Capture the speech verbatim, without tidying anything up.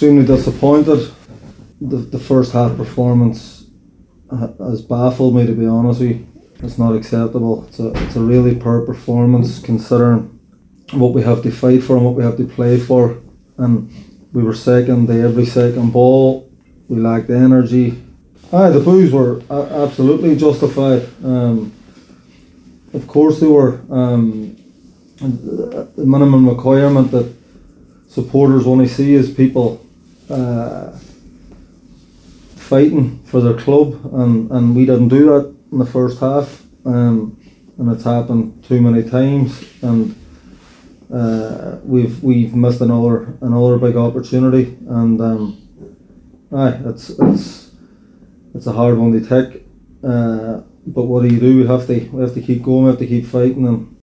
extremely disappointed. The, the first half performance has baffled me, to be honest with you. It's not acceptable. It's a, it's a really poor performance considering what we have to fight for and what we have to play for. And we were second to every second ball. We lacked energy. Aye, the boos were a- absolutely justified. Um, of course they were. Um, the minimum requirement that supporters want to see is people uh, fighting for their club, and, and we didn't do that in the first half, um, and it's happened too many times, and uh, we've we've missed another another big opportunity, and um, aye, it's it's it's a hard one to take, uh, but what do you do? We have to we have to keep going, we have to keep fighting, and